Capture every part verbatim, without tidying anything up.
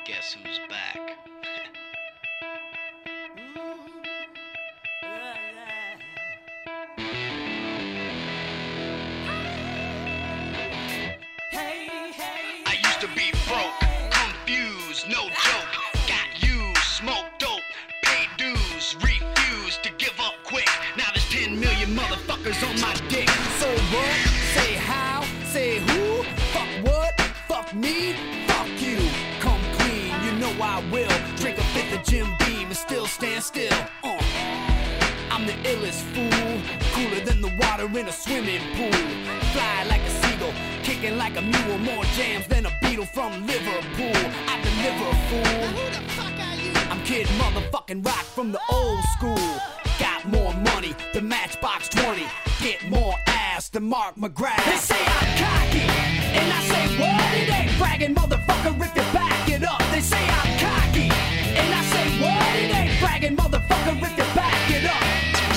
Guess who's back? I used to be broke, confused, no joke. Got used, smoked dope, paid dues, refused to give up quick. Now there's ten million motherfuckers on my dick. So what? Say how? Say who? Fuck what? Fuck me? Fuck you. Come clean, you know I will. Drink a fifth of Jim Beam and still stand still. Uh. I'm the illest fool, cooler than the water in a swimming pool. Fly like a seagull, kicking like a mule. More jams than a Beatle from Liverpool. I deliver, fool. Who the fuck are you? I'm Kid motherfucking Rock from the old school. Got more money than Matchbox twenty. Get more ass than Mark McGrath. They say I'm cocky, and I say what? It ain't bragging, motherfucker, if you back it up. They say I'm cocky, and I say what? It ain't bragging, motherfucker, if you back it up.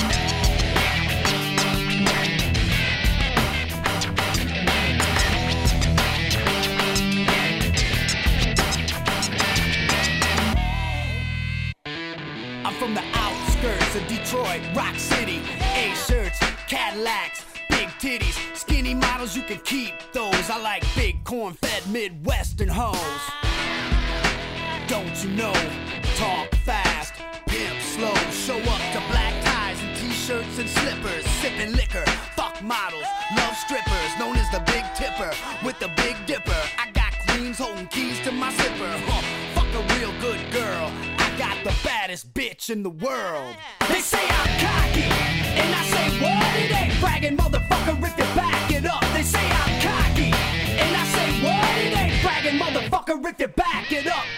I'm from the outskirts of Detroit, Rock City. A-shirts, Cadillacs, big titties, skinny models, you can keep those. I like big corn-fed Midwestern hoes. Don't you know? Talk fast, pimp slow. Show up to black ties and t-shirts and slippers. Sipping liquor, fuck models, love strippers. Known as the Big Tipper with the Big Dipper. I got queens holding keys to my zipper. Huh, fuck a real good girl. Got the baddest bitch in the world. They say I'm cocky, and I say what? It ain't bragging, motherfucker, if you back it up. They say I'm cocky, and I say what? It ain't bragging, motherfucker, if you back it up.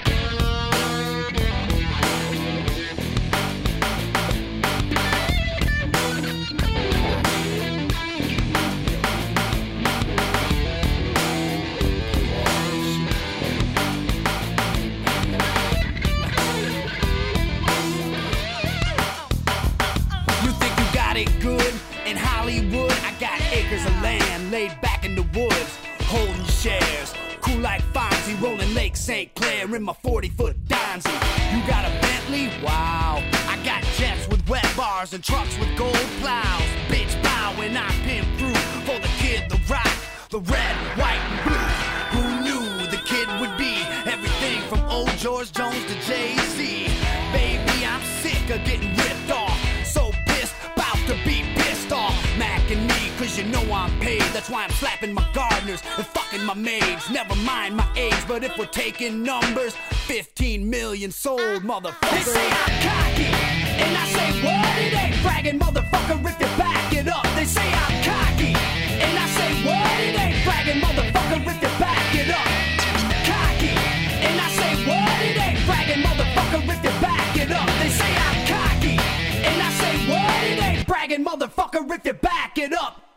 Good in Hollywood, I got acres of land laid back in the woods, holding shares, cool like Fonzie, rolling Lake Saint Clair in my forty-foot Donzie. You got a Bentley? Wow. I got jets with wet bars and trucks with gold plows. Bitch, bow when I pimp through for the Kid, the Rock, the red, white, and blue. Who knew the Kid would be everything from old George Jones to Jay-Z? Baby, I'm sick of getting ripped off. So pissed, about to be pissed off. Macking me, cause you know I'm paid. That's why I'm slapping my gardeners and fucking my maids. Never mind my age, but if we're taking numbers, fifteen million sold, motherfucker. They say I'm cocky, and I say what? It ain't bragging, motherfucker, if you back it up. They say I'm cocky, and I say what? It ain't bragging, motherfucker, if you back it up. Cocky, and I say what? It ain't bragging, motherfucker, if you back it up. They say I'm cocky, and I say what? It ain't bragging, motherfucker, if you back it up.